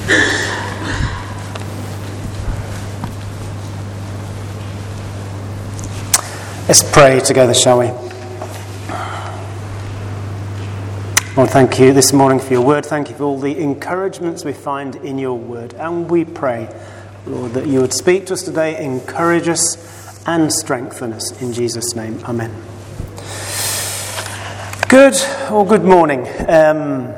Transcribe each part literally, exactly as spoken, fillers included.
Let's pray together, shall we? Lord, thank you this morning for your word. Thank you for all the encouragements we find in your word. And we pray, Lord, that you would speak to us today, encourage us and strengthen us. In Jesus' name, amen. Good or good morning. Um,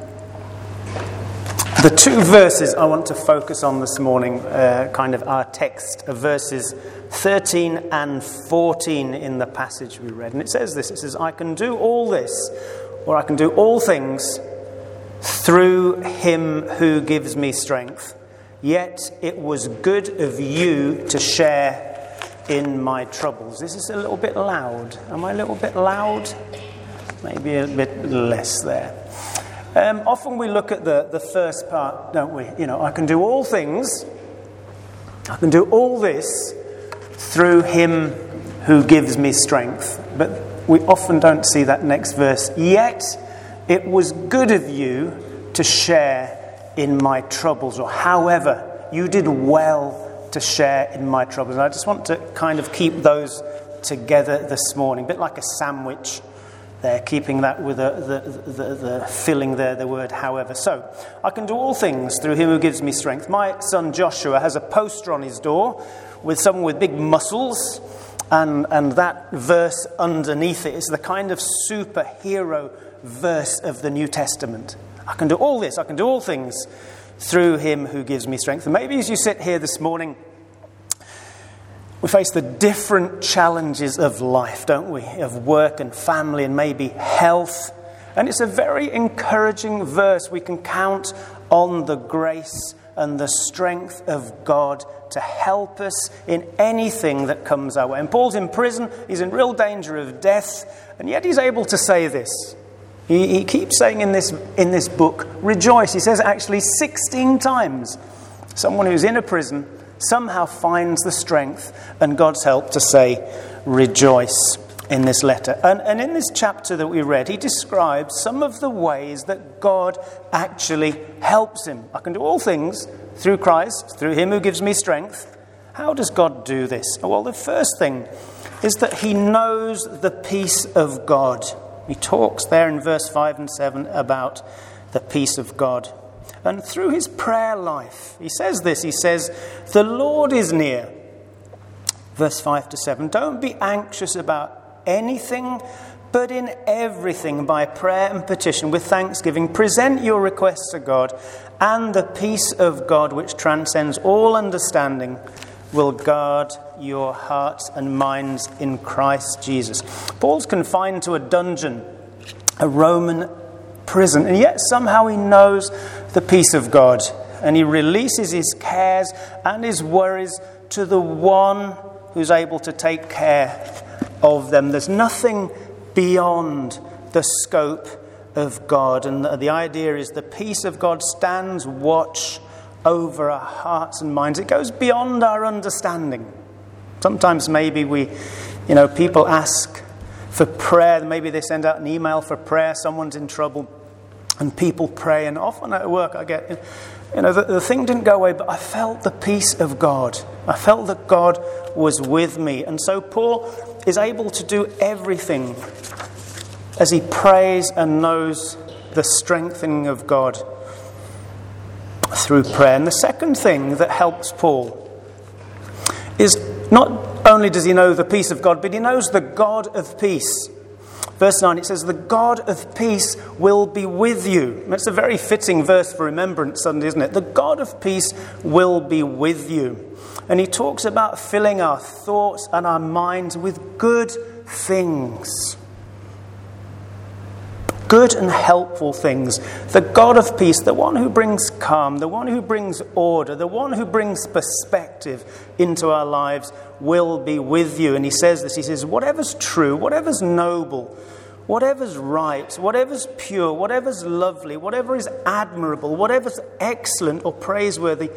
the two verses I want to focus on this morning, uh, kind of our text, are verses thirteen and fourteen in the passage we read. And it says this, it says, I can do all this, or I can do all things through him who gives me strength. Yet it was good of you to share in my troubles. This is a little bit loud. Am I a little bit loud? Maybe a bit less there. Um, often we look at the, the first part, don't we? You know, I can do all things. I can do all this through him who gives me strength. But we often don't see that next verse. Yet it was good of you to share in my troubles. Or however, you did well to share in my troubles. And I just want to kind of keep those together this morning. A bit like a sandwich there, keeping that with the, the, the, the filling there, the word however. So, I can do all things through him who gives me strength. My son Joshua has a poster on his door with someone with big muscles, and, and that verse underneath it is the kind of superhero verse of the New Testament. I can do all this, I can do all things through him who gives me strength. And maybe as you sit here this morning, we face the different challenges of life, don't we? Of work and family and maybe health. And it's a very encouraging verse. We can count on the grace and the strength of God to help us in anything that comes our way. And Paul's in prison. He's in real danger of death. And yet he's able to say this. He, he keeps saying in this, in this book, rejoice. He says actually sixteen times. Someone who's in a prison somehow finds the strength and God's help to say, rejoice in this letter. And, and in this chapter that we read, he describes some of the ways that God actually helps him. I can do all things through Christ, through him who gives me strength. How does God do this? Well, the first thing is that he knows the peace of God. He talks there in verse five and seven about the peace of God. And through his prayer life, he says this, he says, the Lord is near. Verse five to seven, don't be anxious about anything, but in everything by prayer and petition with thanksgiving, present your requests to God, and the peace of God, which transcends all understanding, will guard your hearts and minds in Christ Jesus. Paul's confined to a dungeon, a Roman prison, and yet somehow he knows the peace of God, and he releases his cares and his worries to the one who's able to take care of them. There's nothing beyond the scope of God, and the idea is the peace of God stands watch over our hearts and minds. It goes beyond our understanding. Sometimes maybe we, you know, people ask for prayer, maybe they send out an email for prayer, someone's in trouble, and people pray, and often at work I get, you know, the, the thing didn't go away, but I felt the peace of God. I felt that God was with me. And so Paul is able to do everything as he prays and knows the strengthening of God through prayer. And the second thing that helps Paul is not only does he know the peace of God, but he knows the God of peace. Verse nine, it says, the God of peace will be with you. That's a very fitting verse for Remembrance Sunday, isn't it? The God of peace will be with you. And he talks about filling our thoughts and our minds with good things. Good and helpful things. The God of peace, the one who brings calm, the one who brings order, the one who brings perspective into our lives will be with you. And he says this, he says, whatever's true, whatever's noble, whatever's right, whatever's pure, whatever's lovely, whatever is admirable, whatever's excellent or praiseworthy,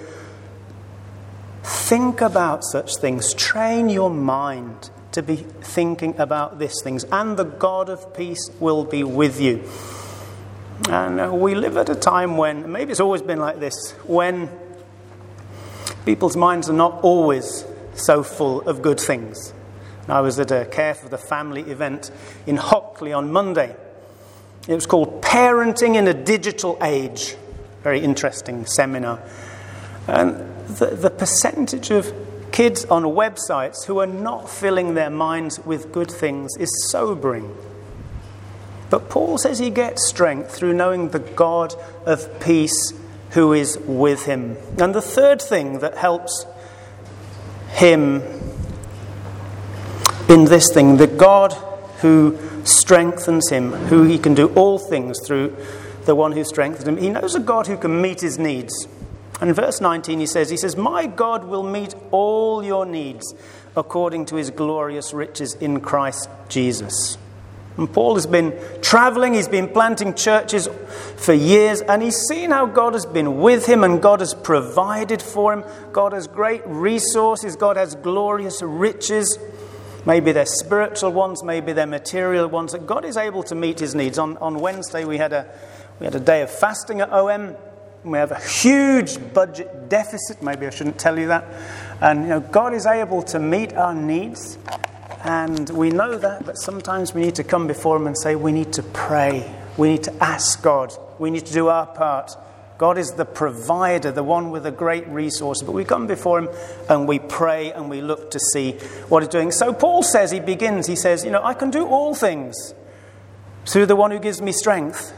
think about such things. Train your mind to be thinking about these things, and the God of peace will be with you. And uh, we live at a time when, maybe it's always been like this, when people's minds are not always so full of good things. I was at a Care for the Family event in Hockley on Monday. It was called Parenting in a Digital Age. Very interesting seminar. And the, the percentage of kids on websites who are not filling their minds with good things is sobering. But Paul says he gets strength through knowing the God of peace who is with him. And the third thing that helps him in this thing, the God who strengthens him, who he can do all things through the one who strengthens him. He knows a God who can meet his needs. And in verse nineteen he says, he says, my God will meet all your needs according to his glorious riches in Christ Jesus. And Paul has been traveling, he's been planting churches for years, and he's seen how God has been with him and God has provided for him. God has great resources, God has glorious riches. Maybe they're spiritual ones, maybe they're material ones. God is able to meet his needs. On, on Wednesday we had a we had a day of fasting at O M. We have a huge budget deficit. Maybe I shouldn't tell you that. And you know, God is able to meet our needs. And we know that, but sometimes we need to come before him and say, we need to pray. We need to ask God. We need to do our part. God is the provider, the one with a great resource. But we come before him and we pray and we look to see what he's doing. So Paul says, he begins, he says, you know, I can do all things through the one who gives me strength.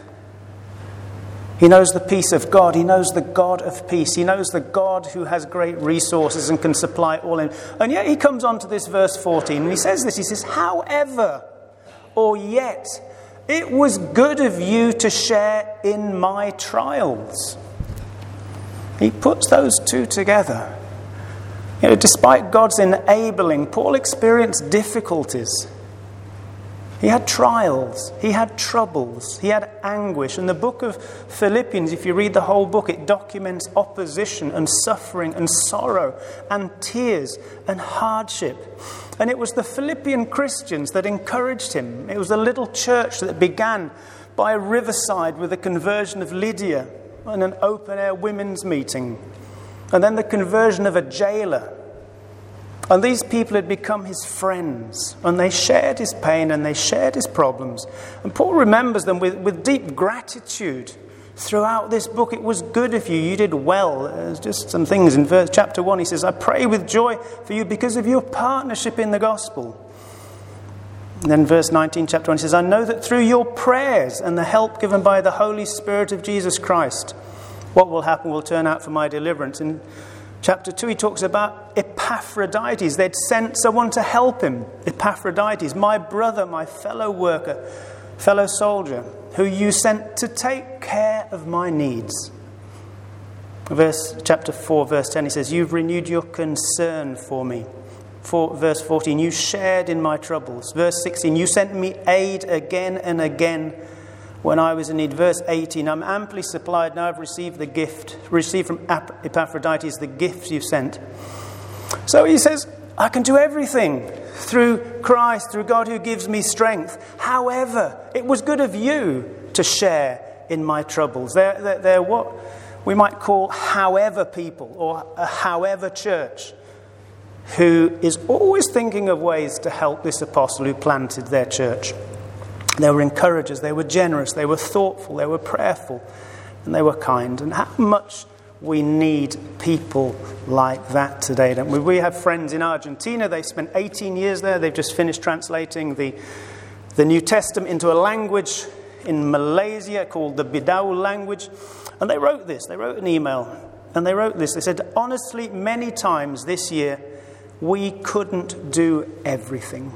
He knows the peace of God. He knows the God of peace. He knows the God who has great resources and can supply all in. And yet he comes on to this verse fourteen and he says this. He says, however, or yet, it was good of you to share in my trials. He puts those two together. You know, despite God's enabling, Paul experienced difficulties. He had trials, he had troubles, he had anguish. And the book of Philippians, if you read the whole book, it documents opposition and suffering and sorrow and tears and hardship. And it was the Philippian Christians that encouraged him. It was a little church that began by a riverside with the conversion of Lydia and an open-air women's meeting. And then the conversion of a jailer. And these people had become his friends, and they shared his pain and they shared his problems. And Paul remembers them with, with deep gratitude throughout this book. It was good of you, you did well. There's just some things in verse chapter one. He says, I pray with joy for you because of your partnership in the gospel. And then verse nineteen, chapter one, he says, I know that through your prayers and the help given by the Holy Spirit of Jesus Christ, what will happen will turn out for my deliverance. And Chapter two, he talks about Epaphroditus. They'd sent someone to help him. Epaphroditus, my brother, my fellow worker, fellow soldier, who you sent to take care of my needs. Verse chapter four, verse ten, he says, you've renewed your concern for me. For, verse fourteen, you shared in my troubles. Verse sixteen, you sent me aid again and again when I was in need. Verse eighteen, I'm amply supplied. Now I've received the gift, received from Epaphroditus the gift you've sent. So he says, I can do everything through Christ, through God who gives me strength. However, it was good of you to share in my troubles. They're, they're, they're what we might call however people, or a however church, who is always thinking of ways to help this apostle who planted their church. They were encouragers, they were generous, they were thoughtful, they were prayerful, and they were kind. And how much we need people like that today, don't we? We have friends in Argentina. They spent eighteen years there. They've just finished translating the, the New Testament into a language in Malaysia called the Bidau language. And they wrote this. They wrote an email. And they wrote this. They said, honestly, many times this year, we couldn't do everything.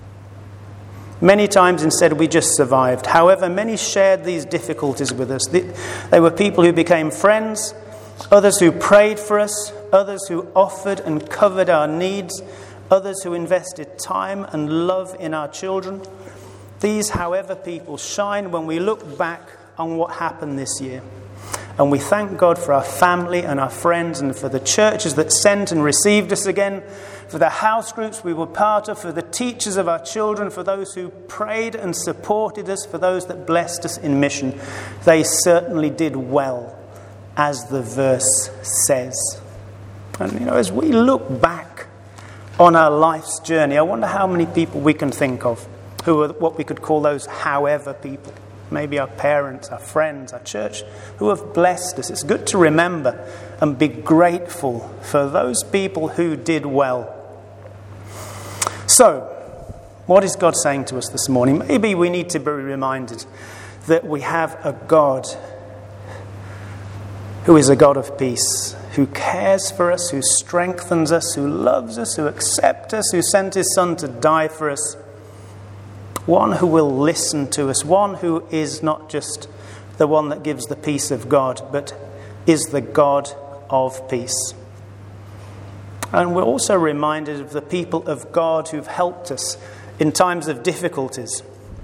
Many times instead we just survived. However, many shared these difficulties with us. They were people who became friends, others who prayed for us, others who offered and covered our needs, others who invested time and love in our children. These, however, people shine when we look back on what happened this year. And we thank God for our family and our friends and for the churches that sent and received us again, for the house groups we were part of, for the teachers of our children, for those who prayed and supported us, for those that blessed us in mission. They certainly did well, as the verse says. And, you know, as we look back on our life's journey, I wonder how many people we can think of who are what we could call those however people. Maybe our parents, our friends, our church, who have blessed us. It's good to remember and be grateful for those people who did well. So, what is God saying to us this morning? Maybe we need to be reminded that we have a God who is a God of peace, who cares for us, who strengthens us, who loves us, who accepts us, who sent his Son to die for us. One who will listen to us, one who is not just the one that gives the peace of God, but is the God of peace. And we're also reminded of the people of God who've helped us in times of difficulties.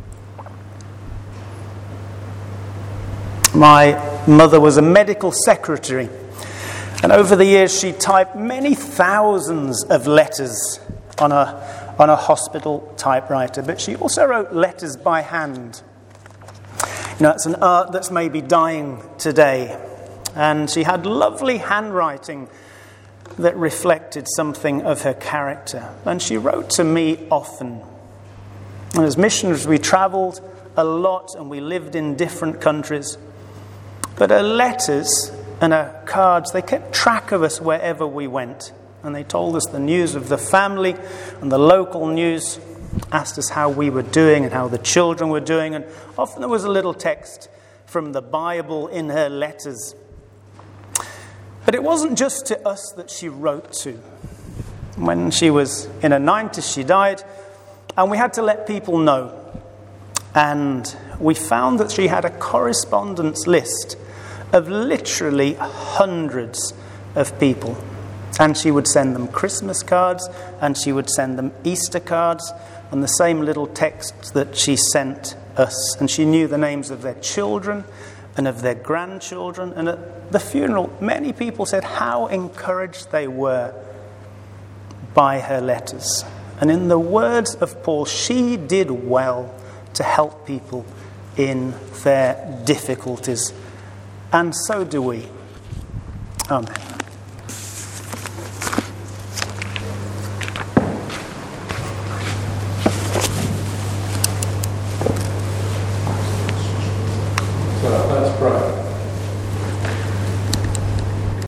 My mother was a medical secretary, and over the years she typed many thousands of letters on a on a hospital typewriter, but she also wrote letters by hand. You know, it's an art that's maybe dying today. And she had lovely handwriting that reflected something of her character. And she wrote to me often. And as missionaries, we travelled a lot and we lived in different countries. But her letters and her cards, they kept track of us wherever we went. And they told us the news of the family and the local news, asked us how we were doing and how the children were doing. And often there was a little text from the Bible in her letters. But it wasn't just to us that she wrote to. When she was in her nineties, she died, and we had to let people know. And we found that she had a correspondence list of literally hundreds of people. And she would send them Christmas cards, and she would send them Easter cards, and the same little texts that she sent us. And she knew the names of their children and of their grandchildren. And at the funeral, many people said how encouraged they were by her letters. And in the words of Paul, she did well to help people in their difficulties. And so do we. Amen.